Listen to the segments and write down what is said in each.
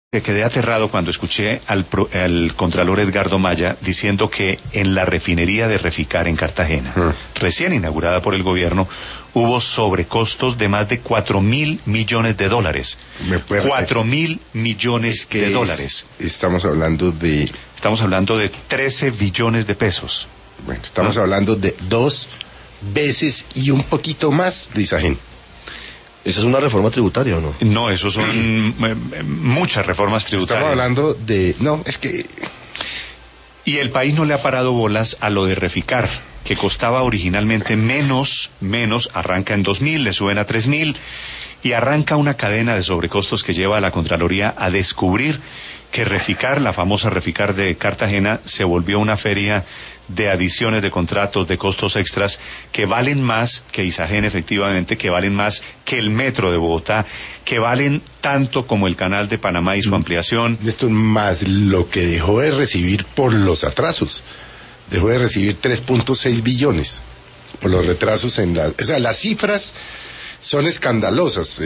Me quedé aterrado cuando escuché al contralor Edgardo Maya diciendo que en la refinería de Reficar en Cartagena, recién inaugurada por el gobierno, hubo sobrecostos de más de $4.000 millones. 4.000 millones de dólares. Estamos hablando de 13 billones de pesos. Bueno, estamos hablando de 2 veces y un poquito más de Isagen. ¿Esa es una reforma tributaria o no? No, eso son muchas reformas tributarias. Estamos hablando de... No, es que... Y el país no le ha parado bolas a lo de Reficar, que costaba originalmente menos, arranca en 2.000, le suben a 3.000, y arranca una cadena de sobrecostos que lleva a la Contraloría a descubrir que Reficar, la famosa Reficar de Cartagena, se volvió una feria de adiciones de contratos, de costos extras, que valen más que Isagen, efectivamente, que valen más que el metro de Bogotá, que valen tanto como el canal de Panamá y su ampliación. Esto es más lo que dejó de recibir por los atrasos. Dejó de recibir 3.6 billones por los retrasos en la... O sea, las cifras son escandalosas.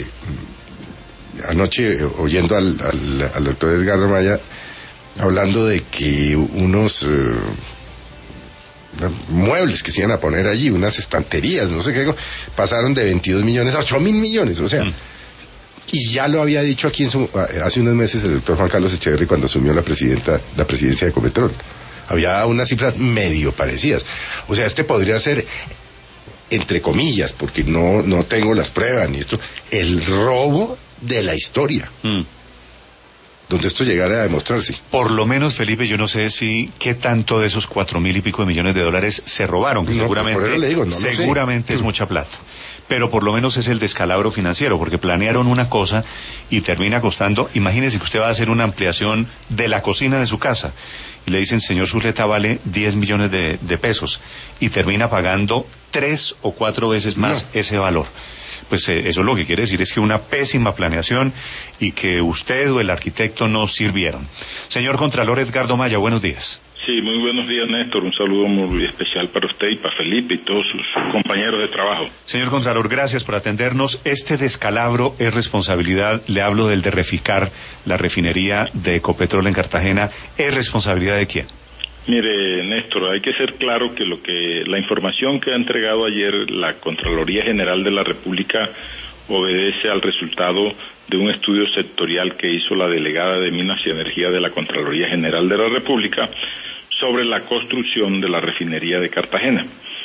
Anoche, oyendo al doctor Edgardo Maya, hablando de que unos... muebles que se iban a poner allí, unas estanterías, no sé qué, pasaron de 22 millones a 8.000 millones, o sea, y ya lo había dicho aquí hace unos meses el doctor Juan Carlos Echeverri cuando asumió la presidencia de Ecopetrol. Había dado unas cifras medio parecidas. O sea, este podría ser, entre comillas, porque no tengo las pruebas ni esto, el robo de la historia. Donde esto llegara a demostrarse. Por lo menos, Felipe, yo no sé qué tanto de esos 4.000 y pico de millones de dólares se robaron, que seguramente es mucha plata. Pero por lo menos es el descalabro financiero, porque planearon una cosa y termina costando. Imagínese que usted va a hacer una ampliación de la cocina de su casa y le dicen, señor Zuleta, vale 10 millones de pesos, y termina pagando 3 o 4 veces más ese valor. Pues eso lo que quiere decir es que una pésima planeación y que usted o el arquitecto no sirvieron. Señor Contralor Edgardo Maya, buenos días. Sí, muy buenos días, Néstor. Un saludo muy especial para usted y para Felipe y todos sus compañeros de trabajo. Señor Contralor, gracias por atendernos. Este descalabro es responsabilidad, le hablo del de Reficar, la refinería de Ecopetrol en Cartagena, ¿es responsabilidad de quién? Mire, Néstor, hay que ser claro que la información que ha entregado ayer la Contraloría General de la República obedece al resultado de un estudio sectorial que hizo la delegada de Minas y Energía de la Contraloría General de la República sobre la construcción de la refinería de Cartagena.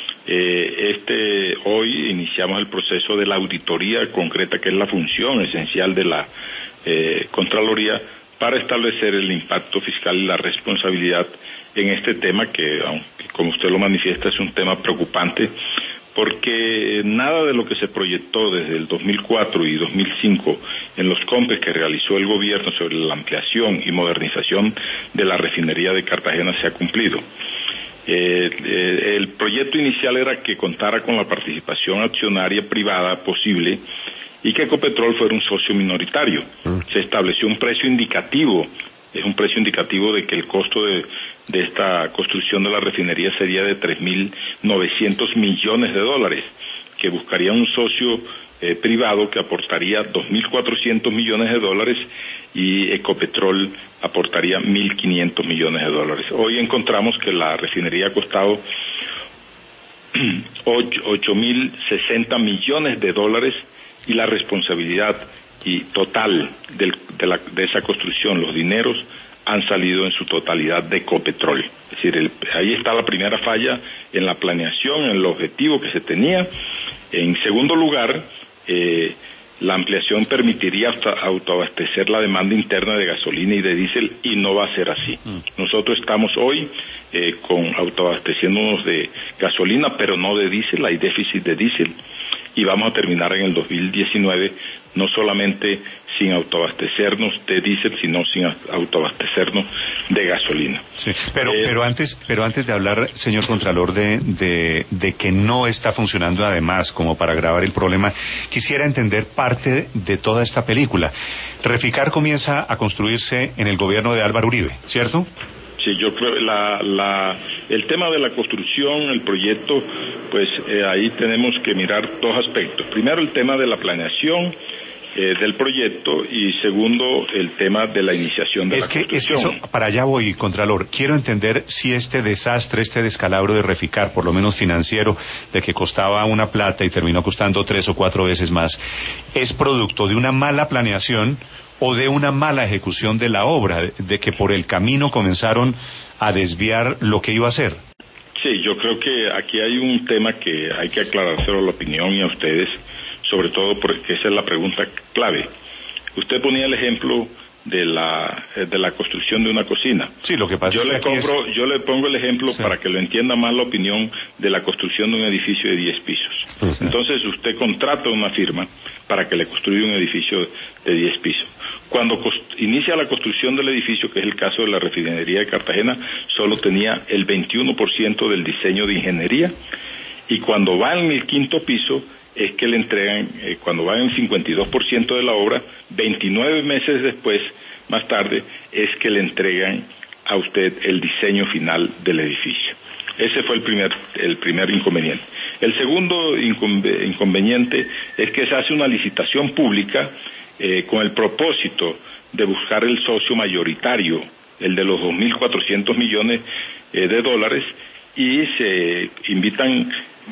Hoy iniciamos el proceso de la auditoría concreta, que es la función esencial de la Contraloría, para establecer el impacto fiscal y la responsabilidad en este tema que, aunque como usted lo manifiesta, es un tema preocupante, porque nada de lo que se proyectó desde el 2004 y 2005 en los COMPES que realizó el gobierno sobre la ampliación y modernización de la refinería de Cartagena se ha cumplido. El proyecto inicial era que contara con la participación accionaria privada posible y que Ecopetrol fuera un socio minoritario. Se estableció un precio indicativo, es un precio indicativo de que el costo de esta construcción de la refinería sería de 3.900 millones de dólares, que buscaría un socio privado que aportaría 2.400 millones de dólares y Ecopetrol aportaría 1.500 millones de dólares. Hoy encontramos que la refinería ha costado 8.060 millones de dólares y la responsabilidad y total de esa construcción, los dineros, han salido en su totalidad de Ecopetrol. Es decir, ahí está la primera falla en la planeación, en el objetivo que se tenía. En segundo lugar, la ampliación permitiría autoabastecer la demanda interna de gasolina y de diésel, y no va a ser así. Nosotros estamos hoy autoabasteciéndonos de gasolina, pero no de diésel, hay déficit de diésel, y vamos a terminar en el 2019 no solamente sin autoabastecernos de diésel, sino sin autoabastecernos de gasolina. Sí, pero antes de hablar, señor Contralor, de que no está funcionando además como para agravar el problema, quisiera entender parte de toda esta película. Reficar comienza a construirse en el gobierno de Álvaro Uribe, ¿cierto? Sí, yo creo el tema de la construcción, el proyecto, pues ahí tenemos que mirar dos aspectos. Primero, el tema de la planeación del proyecto, y segundo, el tema de la iniciación de la construcción. Es que eso, para allá voy, Contralor. Quiero entender si este desastre, este descalabro de Reficar, por lo menos financiero, de que costaba una plata y terminó costando 3 o 4 veces más, es producto de una mala planeación o de una mala ejecución de la obra, de que por el camino comenzaron a desviar lo que iba a hacer. Sí, yo creo que aquí hay un tema que hay que aclarárselo a la opinión y a ustedes, sobre todo porque esa es la pregunta clave. Usted ponía el ejemplo de la construcción de una cocina. Sí, lo que pasa yo le pongo el ejemplo para que lo entienda más la opinión de la construcción de un edificio de 10 pisos. Sí. Entonces usted contrata una firma para que le construya un edificio de 10 pisos. Cuando inicia la construcción del edificio, que es el caso de la refinería de Cartagena, solo tenía el 21% del diseño de ingeniería, y cuando va en el 5º piso es que le entregan, cuando va en 52% de la obra, 29 meses después, más tarde, es que le entregan a usted el diseño final del edificio. Ese fue el primer inconveniente. El segundo inconveniente es que se hace una licitación pública con el propósito de buscar el socio mayoritario, el de los 2.400 millones de dólares, y se invitan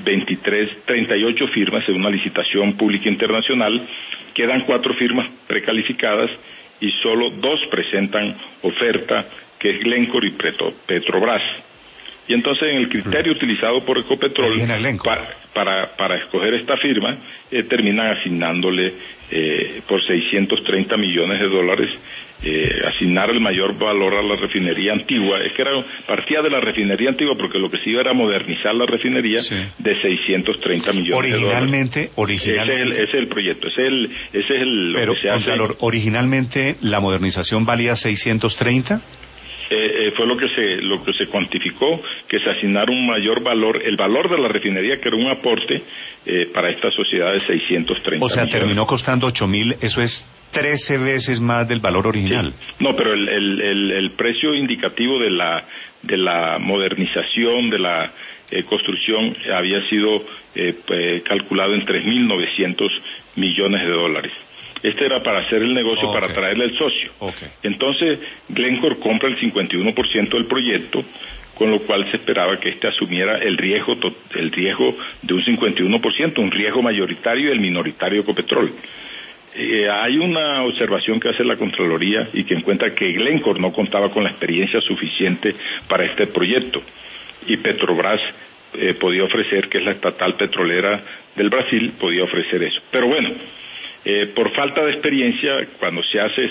38 firmas en una licitación pública internacional. Quedan 4 firmas precalificadas y solo 2 presentan oferta, que es Glencore y Petrobras. Y entonces, en el criterio utilizado por Ecopetrol para escoger esta firma, terminan asignándole por 630 millones de dólares, asignar el mayor valor a la refinería antigua. Es que partía de la refinería antigua, porque lo que se iba era modernizar la refinería, sí, de 630 millones de dólares. Originalmente. Ese es el proyecto, ese es el pero, lo que se hace. ¿Originalmente la modernización valía 630? Fue lo que se cuantificó, que se asignara un mayor valor, el valor de la refinería, que era un aporte para esta sociedad de 630 O sea, millones. Terminó costando 8.000, eso es 13 veces más del valor original. Sí. No, pero el precio indicativo de la modernización, de la construcción, había sido calculado en 3.900 millones de dólares. Este era para hacer el negocio, para traerle el socio. Entonces, Glencore compra el 51% del proyecto, con lo cual se esperaba que este asumiera el riesgo de un 51%, un riesgo mayoritario del minoritario Ecopetrol. Hay una observación que hace la Contraloría y que encuentra que Glencore no contaba con la experiencia suficiente para este proyecto, y Petrobras podía ofrecer, que es la estatal petrolera del Brasil, podía ofrecer eso. Pero bueno, por falta de experiencia, cuando se hace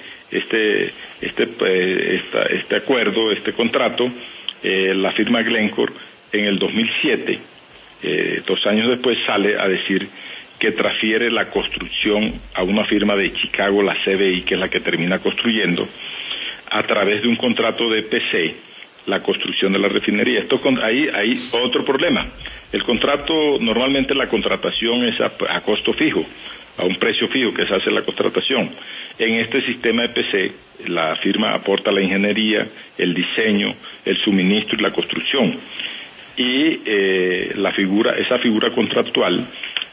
este acuerdo, este contrato, la firma Glencore en el 2007, 2 años después, sale a decir que transfiere la construcción a una firma de Chicago, la CBI, que es la que termina construyendo, a través de un contrato de EPC, la construcción de la refinería. Ahí hay otro problema. El contrato, normalmente la contratación es a costo fijo, a un precio fijo que se hace la contratación. En este sistema EPC, la firma aporta la ingeniería, el diseño, el suministro y la construcción. Y esa figura contractual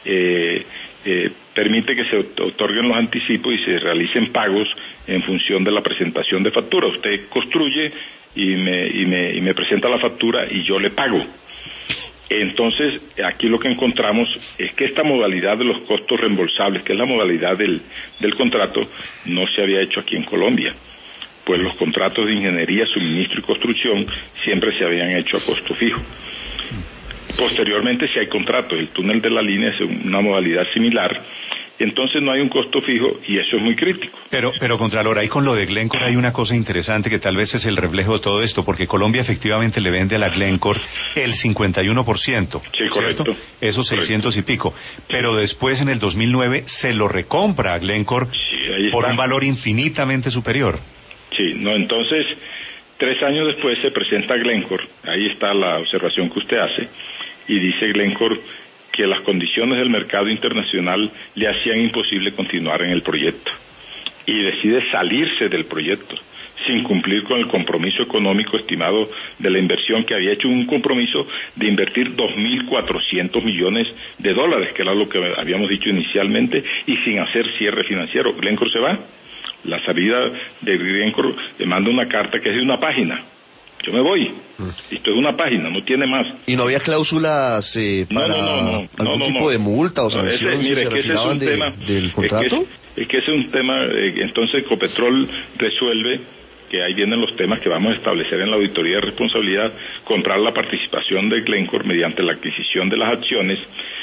permite que se otorguen los anticipos y se realicen pagos en función de la presentación de factura. Usted construye y me presenta la factura y yo le pago. Entonces, aquí lo que encontramos es que esta modalidad de los costos reembolsables, que es la modalidad del contrato, no se había hecho aquí en Colombia, pues los contratos de ingeniería, suministro y construcción siempre se habían hecho a costo fijo. Posteriormente, si hay contratos, el túnel de la línea es una modalidad similar, entonces no hay un costo fijo y eso es muy crítico. Pero Contralor, ahí con lo de Glencore hay una cosa interesante que tal vez es el reflejo de todo esto, porque Colombia efectivamente le vende a la Glencore el 51%. Sí, correcto. ¿Cierto? Esos 600 y pico. Pero después, en el 2009, se lo recompra a Glencore por un valor infinitamente superior. Sí, no, entonces, 3 años después se presenta a Glencore, ahí está la observación que usted hace, y dice Glencore que las condiciones del mercado internacional le hacían imposible continuar en el proyecto y decide salirse del proyecto. sin cumplir con el compromiso económico estimado de la inversión, que había hecho un compromiso de invertir 2.400 millones de dólares, que era lo que habíamos dicho inicialmente, y sin hacer cierre financiero. Glencore se va. La salida de Glencore le manda una carta que es de una página. Yo me voy. Esto es una página, no tiene más. ¿Y no había cláusulas para algún tipo de multa o sanciones si se retiraban del contrato? Es que ese es un tema, entonces Ecopetrol resuelve, que ahí vienen los temas que vamos a establecer en la auditoría de responsabilidad, comprar la participación de Glencore mediante la adquisición de las acciones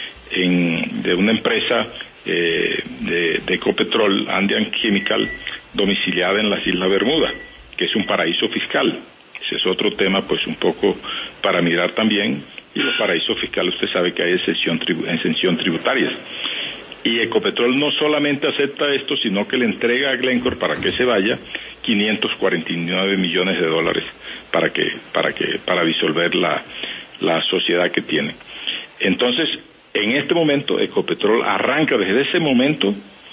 de una empresa de Ecopetrol, Andean Chemical, domiciliada en las Islas Bermuda, que es un paraíso fiscal. Ese es otro tema, pues un poco para mirar también, y los paraísos fiscales usted sabe que hay exención tributarias. Y Ecopetrol no solamente acepta esto, sino que le entrega a Glencore, para que se vaya, 549 millones de dólares para disolver la sociedad que tiene. Entonces, en este momento, Ecopetrol arranca desde ese momento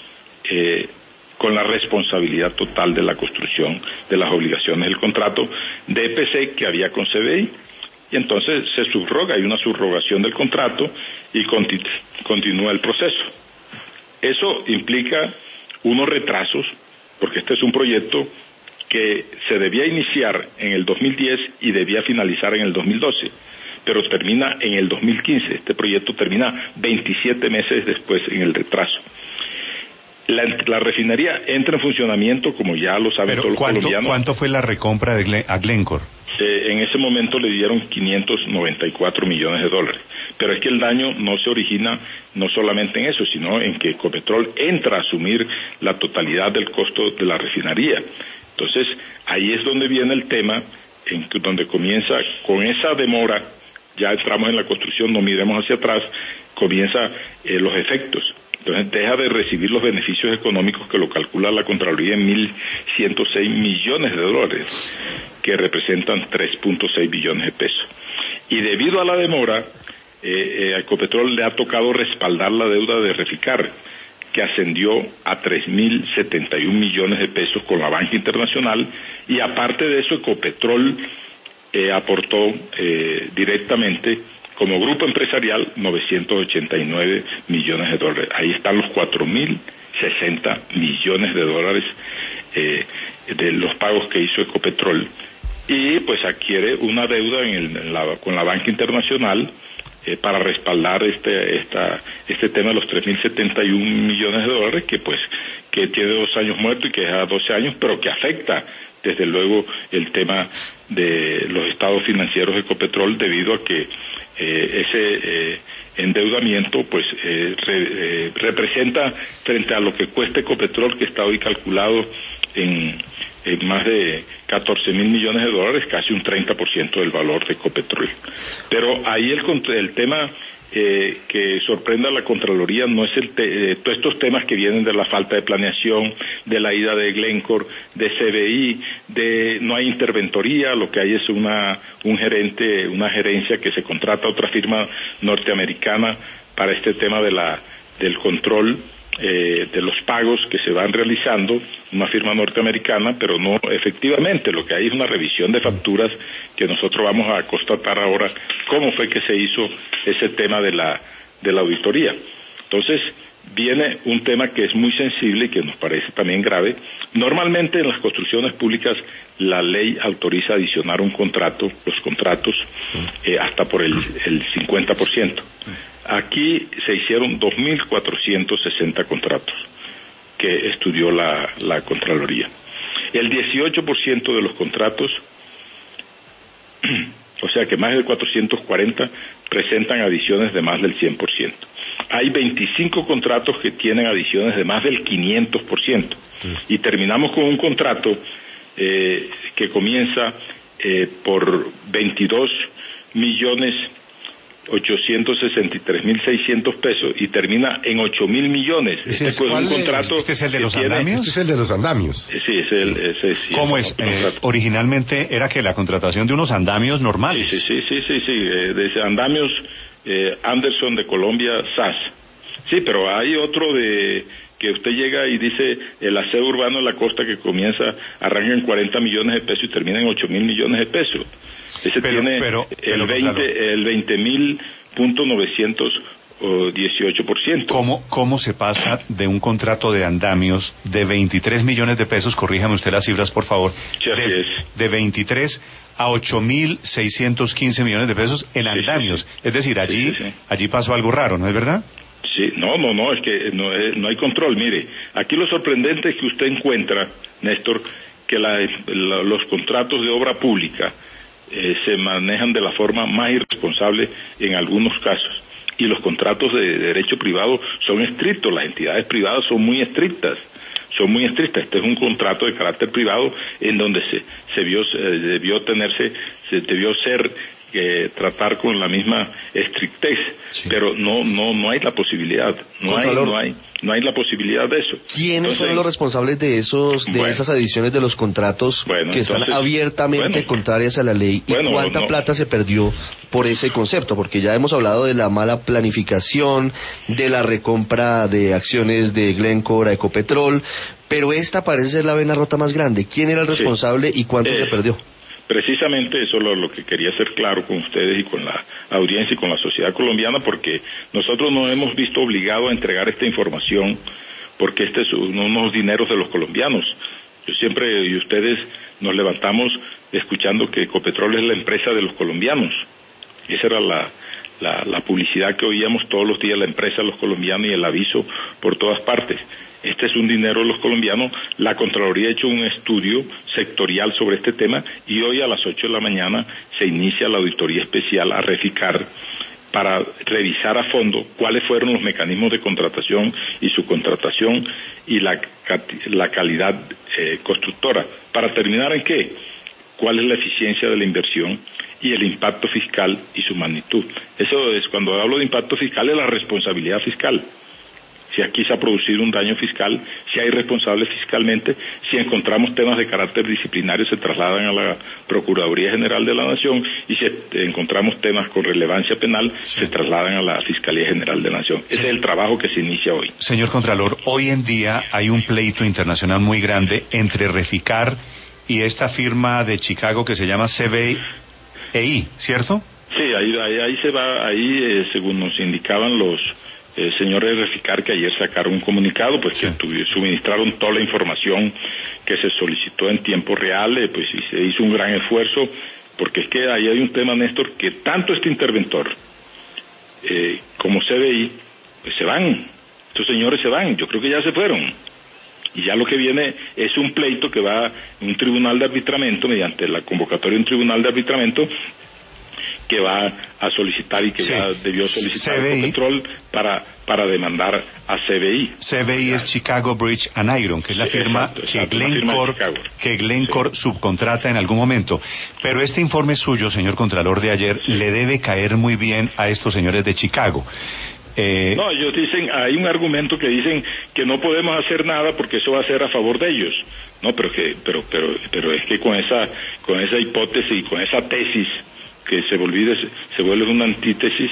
con la responsabilidad total de la construcción de las obligaciones del contrato de EPC que había con CBI. Y entonces se subroga, hay una subrogación del contrato y continúa el proceso. Eso implica unos retrasos, porque este es un proyecto que se debía iniciar en el 2010 y debía finalizar en el 2012, pero termina en el 2015. Este proyecto termina 27 meses después en el retraso. La refinería entra en funcionamiento, como ya lo saben todos los colombianos. ¿Cuánto fue la recompra a Glencore? En ese momento le dieron 594 millones de dólares. Pero es que el daño no se origina no solamente en eso, sino en que Ecopetrol entra a asumir la totalidad del costo de la refinería. Entonces, ahí es donde viene el tema, donde comienza con esa demora, ya entramos en la construcción, no miremos hacia atrás, comienza los efectos. Entonces deja de recibir los beneficios económicos que lo calcula la Contraloría en 1.106 millones de dólares, que representan 3.6 billones de pesos. Y debido a la demora, a Ecopetrol le ha tocado respaldar la deuda de Reficar, que ascendió a 3.071 millones de pesos con la banca internacional, y aparte de eso Ecopetrol aportó directamente como grupo empresarial 989 millones de dólares. Ahí están los 4.060 millones de dólares de los pagos que hizo Ecopetrol, y pues adquiere una deuda con la banca internacional para respaldar este tema de los 3.071 millones de dólares, que tiene 2 años muerto y que es a 12 años, pero que afecta desde luego el tema de los estados financieros de Ecopetrol, debido a que ese endeudamiento pues representa, frente a lo que cuesta Ecopetrol, que está hoy calculado en más de 14.000 millones de dólares, casi un 30% del valor de Ecopetrol. Pero ahí el tema que sorprenda a la Contraloría no es todos estos temas que vienen de la falta de planeación, de la ida de Glencore, de CBI, no hay interventoría, lo que hay es una gerencia que se contrata a otra firma norteamericana para este tema del control de los pagos que se van realizando, una firma norteamericana, pero no efectivamente. Lo que hay es una revisión de facturas que nosotros vamos a constatar ahora cómo fue que se hizo ese tema de la auditoría. Entonces viene un tema que es muy sensible y que nos parece también grave. Normalmente en las construcciones públicas la ley autoriza adicionar los contratos hasta por el 50%. Aquí se hicieron 2.460 contratos que estudió la Contraloría. El 18% de los contratos, o sea que más de 440, presentan adiciones de más del 100%. Hay 25 contratos que tienen adiciones de más del 500%. Y terminamos con un contrato que comienza por 22.863.600 pesos y termina en 8.000 millones. ¿Este es el de los andamios? Este es el de los andamios. Sí, ese ¿Cómo es? Originalmente era que la contratación de unos andamios normales. Sí, de andamios Anderson de Colombia, SAS. Sí, pero hay otro de que usted llega y dice el aseo urbano en la costa que arranca en 40 millones de pesos y termina en 8.000 millones de pesos. Ese tiene el 20.918%. ¿Cómo se pasa de un contrato de andamios de 23 millones de pesos, corríjame usted las cifras por favor, sí, de 23 a 8.615 millones de pesos en andamios? Sí. Es decir, allí pasó algo raro, ¿no es verdad? Sí, no, es que no hay control. Mire, aquí lo sorprendente es que usted encuentra, Néstor, que los contratos de obra pública se manejan de la forma más irresponsable en algunos casos. Y los contratos de derecho privado son estrictos, las entidades privadas son muy estrictas. Este es un contrato de carácter privado en donde se debió tratar con la misma estrictez, sí. Pero no hay la posibilidad, no hay la posibilidad de eso. ¿Quiénes son los responsables de esas adiciones de los contratos que están abiertamente contrarias a la ley? ¿Y cuánta plata se perdió por ese concepto? Porque ya hemos hablado de la mala planificación, de la recompra de acciones de Glencore a Ecopetrol, pero esta parece ser la vena rota más grande. ¿Quién era el responsable y cuánto se perdió? Precisamente eso es lo que quería hacer claro con ustedes y con la audiencia y con la sociedad colombiana, porque nosotros nos hemos visto obligados a entregar esta información, porque este es unos dineros de los colombianos. Yo siempre, y ustedes, nos levantamos escuchando que Ecopetrol es la empresa de los colombianos. Esa era la publicidad que oíamos todos los días, la empresa de los colombianos, y el aviso por todas partes. Este es un dinero de los colombianos. La Contraloría ha hecho un estudio sectorial sobre este tema y hoy a las 8 de la mañana se inicia la auditoría especial a Reficar para revisar a fondo cuáles fueron los mecanismos de contratación y subcontratación y la calidad constructora. Para terminar, ¿en qué? ¿Cuál es la eficiencia de la inversión y el impacto fiscal y su magnitud? Eso es, cuando hablo de impacto fiscal, es la responsabilidad fiscal. Si aquí se ha producido un daño fiscal, si hay responsables fiscalmente, si encontramos temas de carácter disciplinario se trasladan a la Procuraduría General de la Nación y si encontramos temas con relevancia penal se trasladan a la Fiscalía General de la Nación. Ese es el trabajo que se inicia hoy. Señor Contralor, hoy en día hay un pleito internacional muy grande entre Reficar y esta firma de Chicago que se llama CBI, ¿cierto? Sí, ahí se va, según nos indicaban los señores de Reficar, que ayer sacaron un comunicado, pues sí, que suministraron toda la información que se solicitó en tiempo real, pues y se hizo un gran esfuerzo, porque es que ahí hay un tema, Néstor, que tanto este interventor como CBI, pues se van, estos señores se van, yo creo que ya se fueron, y ya lo que viene es un pleito que va en un tribunal de arbitramiento, mediante la convocatoria de un tribunal de arbitramiento, que va a solicitar y que ya debió solicitar Ecopetrol para demandar a CBI. CBI es Chicago Bridge and Iron, que es la firma que Glencore subcontrata en algún momento. Pero este informe suyo, señor Contralor, de ayer, le debe caer muy bien a estos señores de Chicago. No, ellos dicen, hay un argumento que dicen que no podemos hacer nada porque eso va a ser a favor de ellos. No, pero es que con esa hipótesis y con esa tesis que se vuelve una antítesis,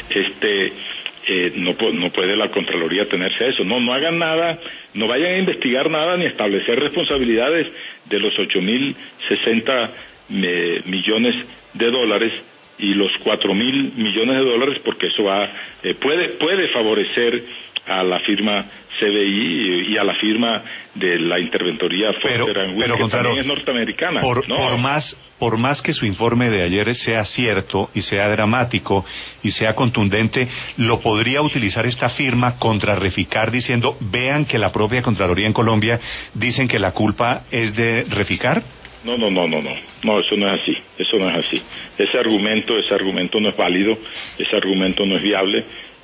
no puede la Contraloría tenerse a eso. No hagan nada, no vayan a investigar nada ni establecer responsabilidades de los 8.060 millones de dólares y los 4.000 millones de dólares, porque eso puede favorecer a la firma CBI y a la firma de la interventoría Foster & Will, que también es norteamericana. Por más que su informe de ayer sea cierto y sea dramático y sea contundente, ¿lo podría utilizar esta firma contra Reficar diciendo, vean que la propia Contraloría en Colombia dicen que la culpa es de Reficar? No, eso no es así. Ese argumento no es válido, ese argumento no es viable.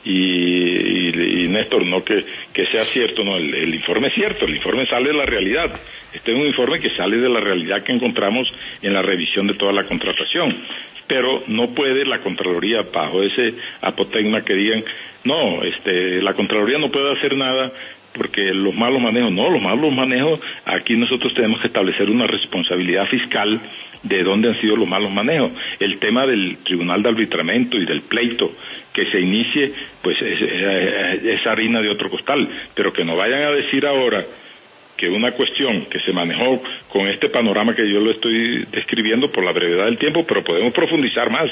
Y Néstor, no que sea cierto, no, el informe es cierto, el informe sale de la realidad. Este es un informe que sale de la realidad que encontramos en la revisión de toda la contratación. Pero no puede la Contraloría, bajo ese apotegma que digan, no, la Contraloría no puede hacer nada porque los malos manejos, aquí nosotros tenemos que establecer una responsabilidad fiscal de dónde han sido los malos manejos. El tema del Tribunal de Arbitramiento y del pleito que se inicie, pues es harina de otro costal, pero que no vayan a decir ahora que una cuestión que se manejó con este panorama que yo lo estoy describiendo por la brevedad del tiempo, pero podemos profundizar más,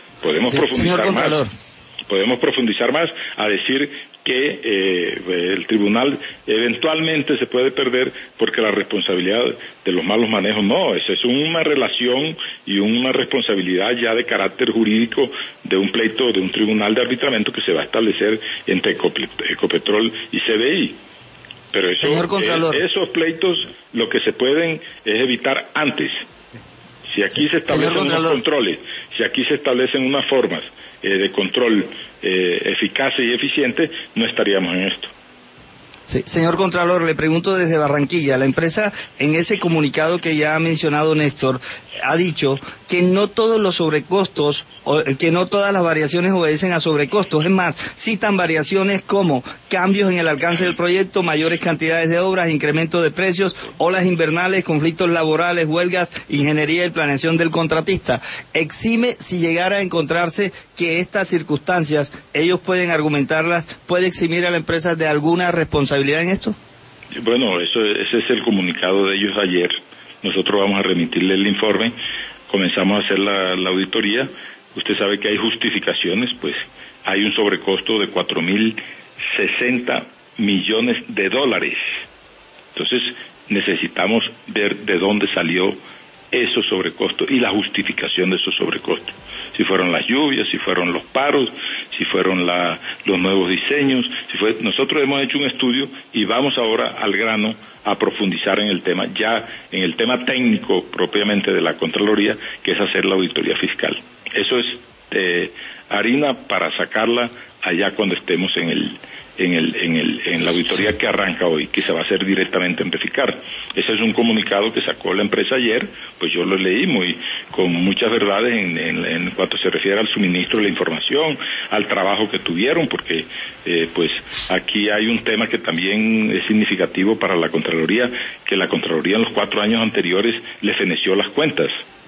podemos profundizar más a decir que el tribunal eventualmente se puede perder porque la responsabilidad de los malos manejos no, esa es una relación y una responsabilidad ya de carácter jurídico de un pleito, de un tribunal de arbitramiento que se va a establecer entre Ecopetrol y CBI. Pero esos pleitos lo que se pueden es evitar antes. Si aquí se establecen unos controles, si aquí se establecen unas formas de control eficaces y eficientes, no estaríamos en esto. Sí, señor Contralor, le pregunto desde Barranquilla. La empresa, en ese comunicado que ya ha mencionado Néstor, ha dicho que no todos los sobrecostos, que no todas las variaciones obedecen a sobrecostos. Es más, citan variaciones como cambios en el alcance del proyecto, mayores cantidades de obras, incremento de precios, olas invernales, conflictos laborales, huelgas, ingeniería y planeación del contratista. Exime si llegara a encontrarse que estas circunstancias, ellos pueden argumentarlas, puede eximir a la empresa de alguna responsabilidad en esto. Bueno, ese es el comunicado de ellos ayer. Nosotros vamos a remitirle el informe, comenzamos a hacer la auditoría. Usted sabe que hay justificaciones, pues hay un sobrecosto de 4.060 millones de dólares. Entonces necesitamos ver de dónde salió esos sobrecostos y la justificación de esos sobrecostos. Si fueron las lluvias, si fueron los paros, si fueron los nuevos diseños, nosotros hemos hecho un estudio y vamos ahora al grano a profundizar en el tema, ya en el tema técnico propiamente de la Contraloría, que es hacer la auditoría fiscal. Eso es harina para sacarla allá cuando estemos en la auditoría que arranca hoy, que se va a hacer directamente en Reficar. Ese es un comunicado que sacó la empresa ayer, pues yo lo leí con muchas verdades en cuanto se refiere al suministro de la información, al trabajo que tuvieron, porque pues aquí hay un tema que también es significativo para la Contraloría, que la Contraloría en los 4 años anteriores le feneció las cuentas.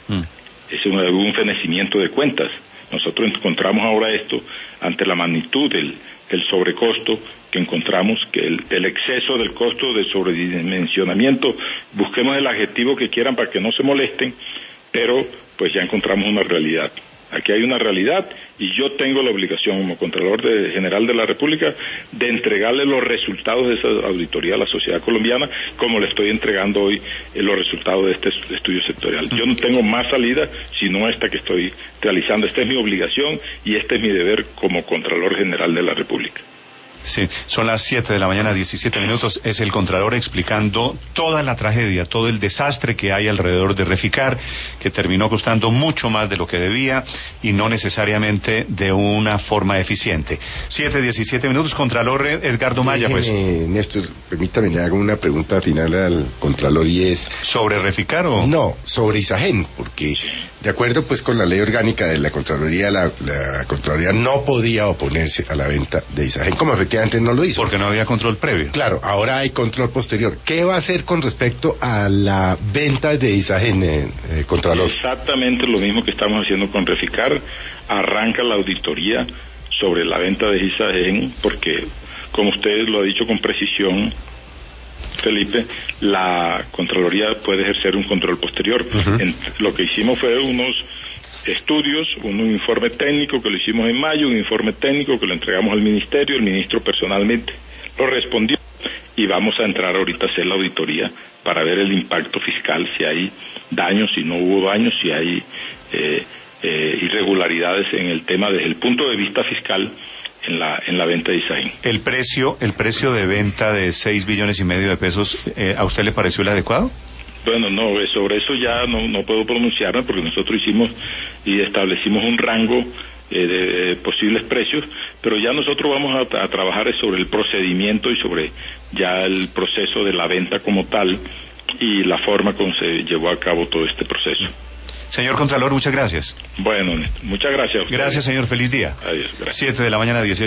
Es un fenecimiento de cuentas. Nosotros encontramos ahora esto ante la magnitud del sobrecosto que encontramos, que el exceso del costo, del sobredimensionamiento, busquemos el adjetivo que quieran para que no se molesten, pero pues ya encontramos una realidad. Aquí hay una realidad y yo tengo la obligación como Contralor General de la República de entregarle los resultados de esa auditoría a la sociedad colombiana, como le estoy entregando hoy los resultados de este estudio sectorial. Yo no tengo más salida sino esta que estoy realizando. Esta es mi obligación y este es mi deber como Contralor General de la República. Sí, son las 7 de la mañana, 17 minutos. Es el Contralor explicando toda la tragedia, todo el desastre que hay alrededor de Reficar, que terminó costando mucho más de lo que debía y no necesariamente de una forma eficiente. 7, 17 minutos. Contralor Edgardo Maya, pues. Néstor, permítame, le hago una pregunta final al Contralor y es... ¿Sobre Reficar o...? No, sobre Isagen, porque de acuerdo pues con la ley orgánica de la Contraloría, la Contraloría no podía oponerse a la venta de Isagen, como efectivamente no lo hizo. Porque no había control previo. Claro, ahora hay control posterior. ¿Qué va a hacer con respecto a la venta de Isagen, Contralor? Exactamente lo mismo que estamos haciendo con Reficar. Arranca la auditoría sobre la venta de Isagen, porque, como usted lo ha dicho con precisión, Felipe, la Contraloría puede ejercer un control posterior. Lo que hicimos fue unos estudios, un informe técnico que lo hicimos en mayo, un informe técnico que lo entregamos al ministerio, el ministro personalmente lo respondió y vamos a entrar ahorita a hacer la auditoría para ver el impacto fiscal, si hay daños, si no hubo daños, si hay irregularidades en el tema desde el punto de vista fiscal en la venta de Isagen. ¿El precio de venta de 6,5 billones de pesos, a usted le pareció el adecuado? Bueno, no, sobre eso ya no puedo pronunciarme porque nosotros hicimos y establecimos un rango de posibles precios, pero ya nosotros vamos a trabajar sobre el procedimiento y sobre ya el proceso de la venta como tal y la forma como se llevó a cabo todo este proceso. Señor Contralor, muchas gracias. Bueno, muchas gracias a usted. Gracias, señor. Feliz día. Adiós. Gracias. 7 de la mañana, 18.